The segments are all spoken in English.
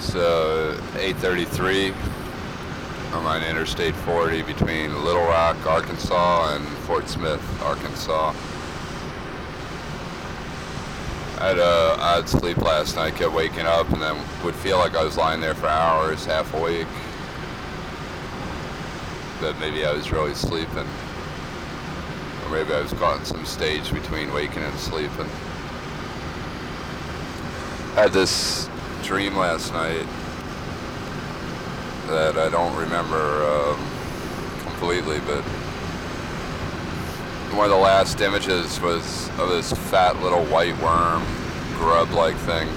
It's 8:33. I'm on Interstate 40 between Little Rock, Arkansas and Fort Smith, Arkansas. I had a odd sleep last night, kept waking up and then would feel like I was lying there for hours, half awake. But maybe I was really sleeping. Or maybe I was caught in some stage between waking and sleeping. I had this dream last night that I don't remember completely, but one of the last images was of this fat little white worm, grub-like thing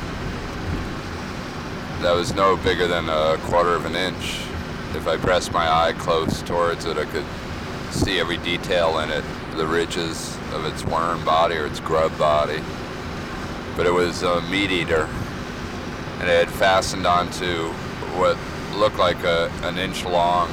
that was no bigger than a quarter of an inch. If I pressed my eye close towards it, I could see every detail in it, the ridges of its worm body or its grub body. But it was a meat eater, and it had fastened onto what looked like an inch-long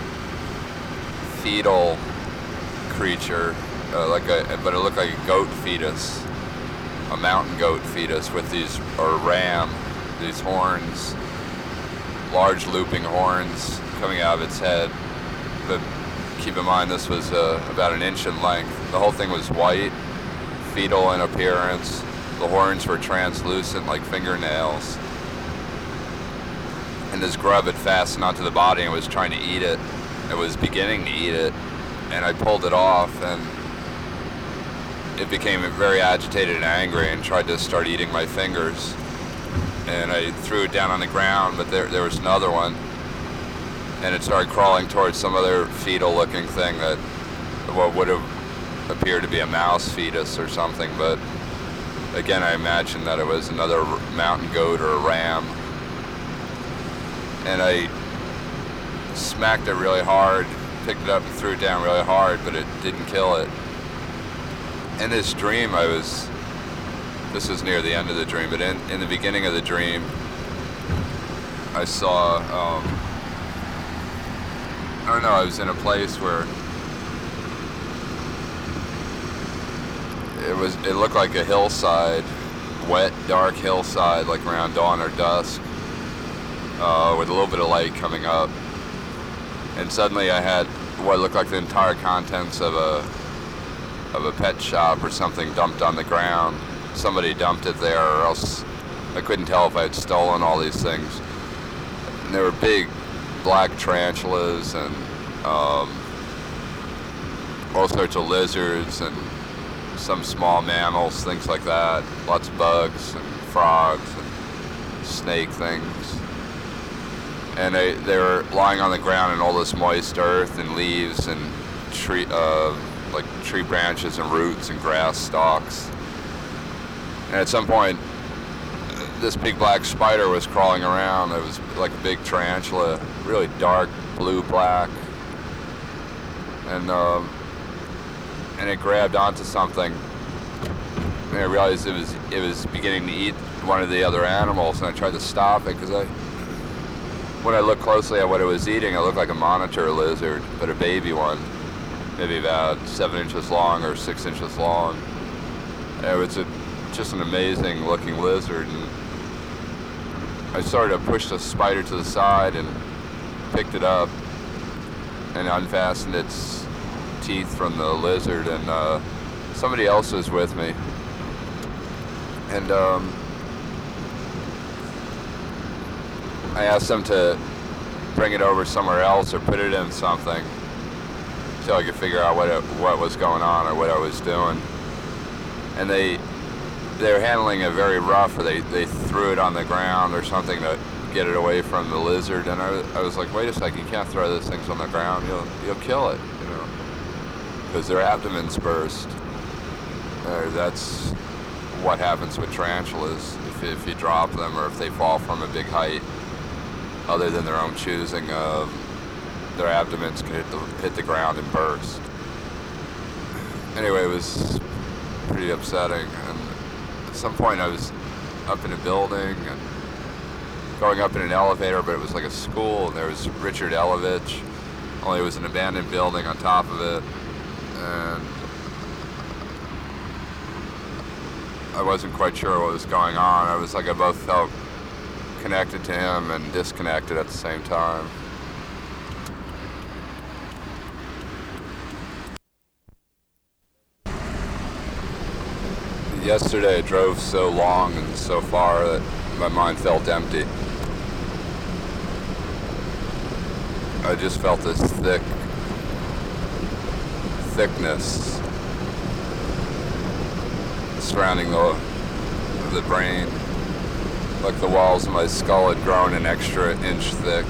fetal creature, but it looked like a goat fetus, a mountain goat fetus with or ram, these horns, large looping horns coming out of its head. But keep in mind, this was about an inch in length. The whole thing was white, fetal in appearance. The horns were translucent like fingernails. And this grub had fastened onto the body and was trying to eat it. It was beginning to eat it, and I pulled it off, and it became very agitated and angry and tried to start eating my fingers. And I threw it down on the ground, but there was another one, and it started crawling towards some other fetal-looking thing that what would have appeared to be a mouse fetus or something, but again, I imagined that it was another mountain goat or a ram. And I smacked it really hard, picked it up and threw it down really hard, but it didn't kill it. In this dream, this was near the end of the dream, but in the beginning of the dream, I saw, I don't know, I was in a place where it looked like a hillside, wet, dark hillside, like around dawn or dusk, with a little bit of light coming up. And suddenly I had what looked like the entire contents of a pet shop or something dumped on the ground. Somebody dumped it there, or else I couldn't tell if I had stolen all these things. And there were big black tarantulas and all sorts of lizards and some small mammals, things like that. Lots of bugs and frogs and snake things. And they were lying on the ground in all this moist earth and leaves and tree branches and roots and grass stalks. And at some point, this big black spider was crawling around. It was like a big tarantula, really dark blue-black. And it grabbed onto something. And I realized it was beginning to eat one of the other animals, and I tried to stop it because when I looked closely at what it was eating, it looked like a monitor lizard, but a baby one, maybe about 7 inches long or 6 inches long. And it was just an amazing looking lizard, and I started to push the spider to the side and picked it up and unfastened its teeth from the lizard, and somebody else was with me. And I asked them to bring it over somewhere else or put it in something until I could figure out what was going on or what I was doing. And they were handling it very rough, or they threw it on the ground or something to get it away from the lizard. And I was like, wait a second, you can't throw those things on the ground. You'll kill it, because their abdomens burst. That's what happens with tarantulas if you drop them or if they fall from a big height. Other than their own choosing, their abdomens can hit the ground and burst. Anyway, it was pretty upsetting. And at some point I was up in a building and going up in an elevator, but it was like a school, and there was Richard Elovich, only it was an abandoned building on top of it. And I wasn't quite sure what was going on. I both felt connected to him and disconnected at the same time. Yesterday I drove so long and so far that my mind felt empty. I just felt this thickness surrounding the brain, like the walls of my skull had grown an extra inch thick.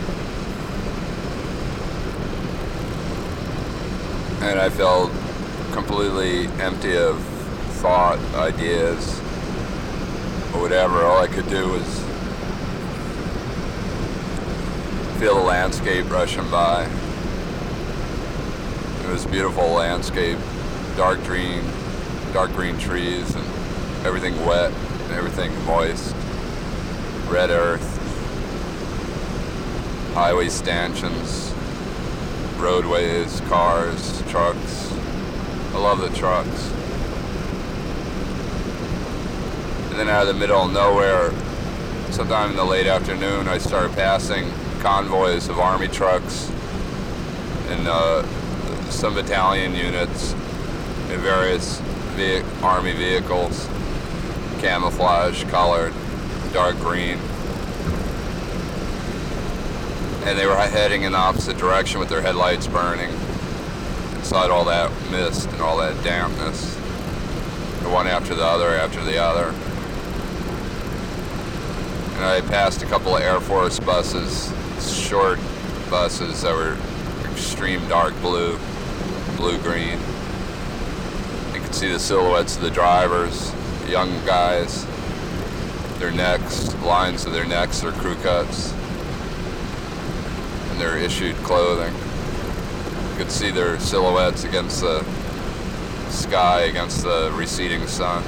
And I felt completely empty of thought, ideas, or whatever. All I could do was feel the landscape rushing by. It was a beautiful landscape, dark green trees, and everything wet, and everything moist, red earth, highway stanchions, roadways, cars, trucks. I love the trucks. And then out of the middle of nowhere, sometime in the late afternoon, I started passing convoys of army trucks and some battalion units in various army vehicles, camouflage colored, dark green. And they were heading in the opposite direction with their headlights burning inside all that mist and all that dampness, the one after the other after the other. And I passed a couple of Air Force buses, short buses that were extreme dark blue, blue-green. You could see the silhouettes of the drivers, young guys, their necks, lines of their necks, their crew cuts, and their issued clothing. You could see their silhouettes against the sky, against the receding sun.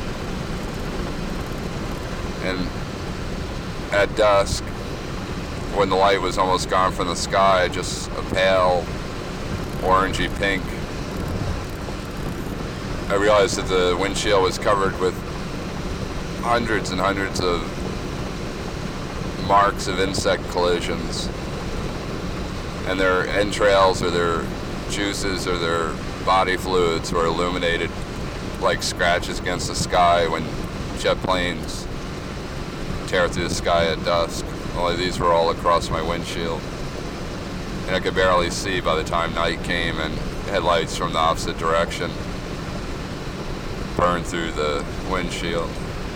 And at dusk, when the light was almost gone from the sky, just a pale orangey pink, I realized that the windshield was covered with hundreds and hundreds of marks of insect collisions, and their entrails or their juices or their body fluids were illuminated like scratches against the sky when jet planes tear through the sky at dusk. Only these were all across my windshield. And I could barely see by the time night came and headlights from the opposite direction burned through the windshield.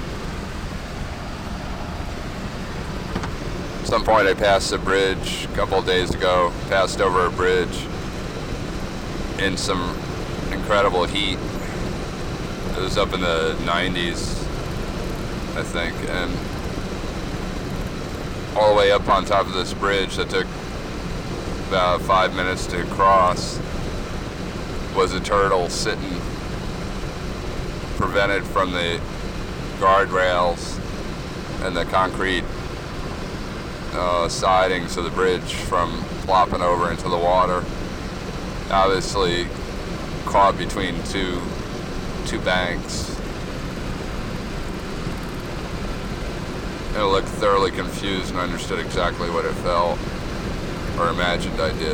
At some point I passed a bridge a couple of days ago, passed over a bridge in some incredible heat. It was up in the 90s, I think, and all the way up on top of this bridge that took about 5 minutes to cross was a turtle sitting, prevented from the guardrails and the concrete sidings of the bridge from plopping over into the water. Obviously caught between two banks. And it looked thoroughly confused and understood exactly what it felt, or imagined I did.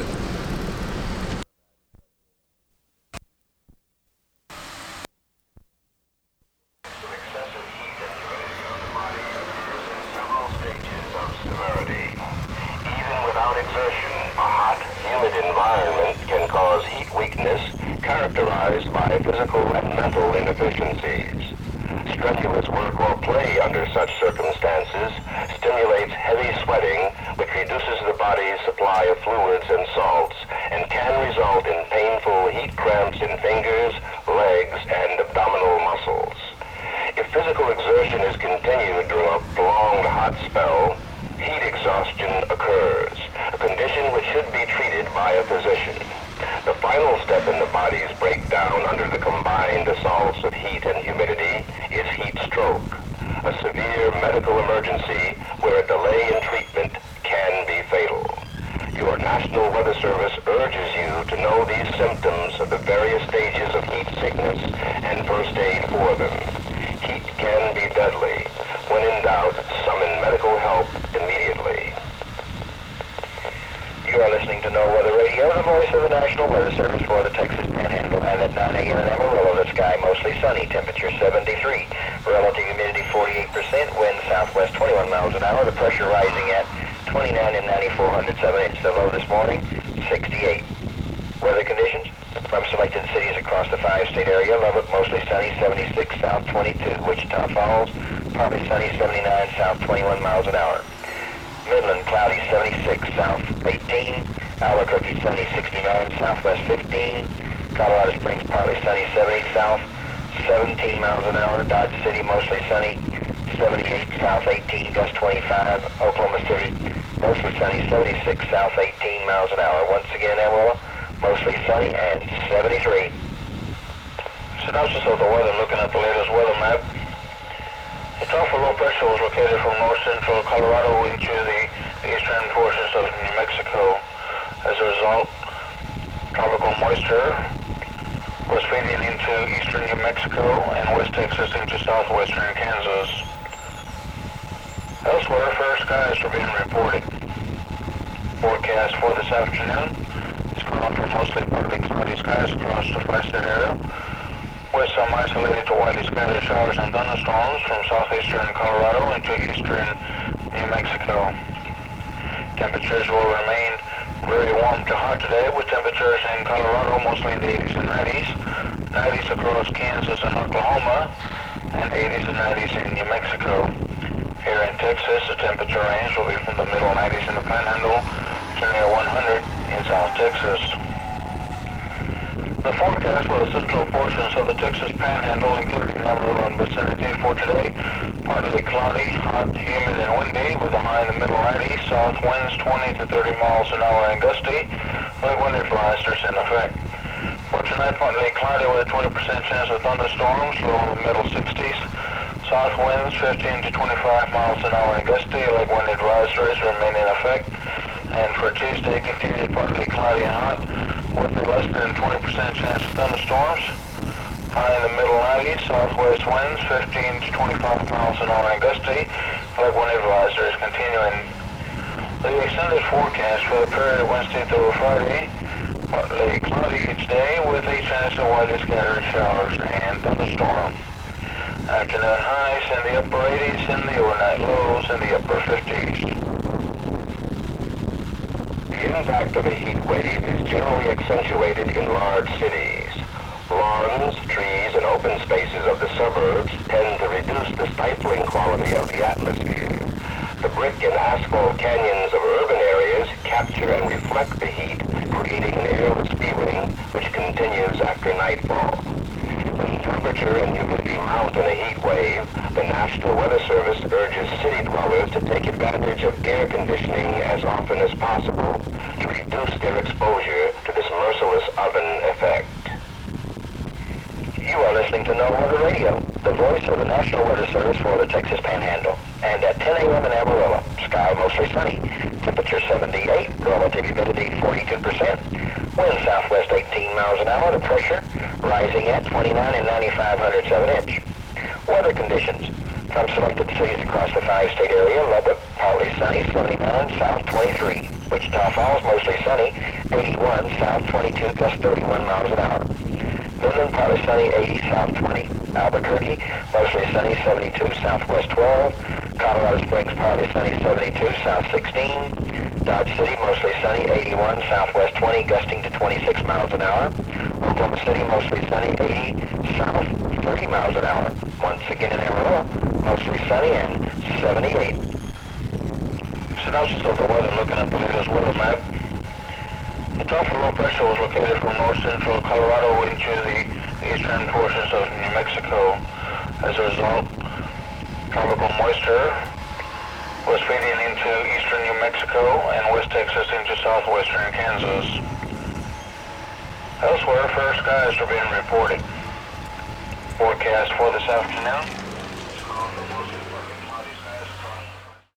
Characterized by physical and mental inefficiencies. Strenuous work or play under such circumstances stimulates heavy sweating, which reduces the body's supply of fluids and salts, and can result in painful heat cramps in fingers, legs, and abdominal muscles. If physical exertion is continued during a prolonged hot spell, heat exhaustion occurs, a condition which should be treated by a physician. The final step in the body's breakdown under the combined assaults of heat and humidity is heat stroke, a severe medical emergency where a delay in treatment can be fatal. Your National Weather Service urges you to know these symptoms of the various stages of heat sickness and first aid for them. Heat can be deadly. When in doubt, summon medical help National Weather Service for the Texas Panhandle, and at 9 a.m. in Amarillo, the sky mostly sunny, temperature 73, relative humidity 48%, wind southwest 21 miles an hour, the pressure rising at 29 and 9407 inches. The low this morning, 68. Weather conditions from selected cities across the 5-state area: Lubbock mostly sunny, 76 south 22. Wichita Falls partly sunny, 79 south 21 miles an hour. Midland cloudy, 76 south 18. Albuquerque sunny, 69 southwest 15. Colorado Springs partly sunny, 70 south 17 miles an hour. Dodge City mostly sunny, 78 south 18 gust 25. Oklahoma City mostly sunny, 76 south 18 miles an hour. Once again, Amarillo mostly sunny and 73. Synopsis of the weather, looking at the latest weather map. The trough of low pressure was located from north central Colorado into the eastern portions of New Mexico. As a result, tropical moisture was feeding into eastern New Mexico and West Texas into southwestern Kansas. Elsewhere, fair skies are being reported. Forecast for this afternoon is calling for mostly partly cloudy skies across the 5-state area, with some isolated to widely scattered showers and thunderstorms from southeastern Colorado into eastern New Mexico. Temperatures will remain very warm to hot today, with temperatures in Colorado mostly in the 80s and 90s, 90s across Kansas and Oklahoma, and 80s and 90s in New Mexico. Here in Texas, the temperature range will be from the middle 90s in the Panhandle to near 100 in South Texas. The forecast for the central portions of the Texas Panhandle, including Amarillo and vicinity for today: partly cloudy, hot, humid, and windy, with a high in the middle 90s, south winds 20 to 30 miles an hour and gusty, with wind advisories in effect. For tonight, partly cloudy with a 20% chance of thunderstorms, low in the middle 60s, south winds 15 to 25 miles an hour and gusty, with wind advisories remain in effect. And for Tuesday, continued partly cloudy and hot, with a less than 20% chance of thunderstorms. High in the middle 90s, southwest winds 15 to 25 miles an hour and gusty, with wind advisories continuing. The extended forecast for the period Wednesday through Friday: partly cloudy each day, with a chance of widely scattered showers and thunderstorm. Afternoon highs in the upper 80s and the overnight lows in the upper 50s. The impact of a heat wave is generally accentuated in large cities. Lawns, trees, and open spaces of the suburbs tend to reduce the stifling quality of the atmosphere. The brick and asphalt canyons of urban areas capture and reflect the heat, creating an airless feeling which continues after nightfall. When temperature and humidity mount in a heat wave, the National Weather Service urges city dwellers to take advantage of air conditioning as often as possible to reduce their exposure to this merciless oven effect. You are listening to No Weather Radio, the voice of the National Weather Service for the Texas Panhandle. And at 10 a.m. in Amarillo, sky mostly sunny, temperature 78, relative humidity 42%, wind southwest 18 miles an hour, the pressure rising at 29 and 9507 inch. Weather conditions from selected cities across the 5-state area: Lubbock partly sunny, 79 south 23. Wichita Falls mostly sunny, 81 south 22 gust 31 miles an hour. Midland partly sunny, 80 south 20. Albuquerque mostly sunny, 72 southwest 12. Colorado Springs partly sunny, 72 south 16. Dodge City mostly sunny, 81 southwest 20 gusting to 26 miles an hour. Oklahoma City mostly sunny, 80 south 30 miles an hour. Once again in Amarillo, mostly sunny and 78. Synopsis of the weather, looking at the latest weather map. The trough of low pressure was located from north central Colorado into the eastern portions of New Mexico. As a result, tropical moisture was feeding into eastern New Mexico and West Texas into southwestern Kansas. Elsewhere, fair skies are being reported. Forecast for this afternoon: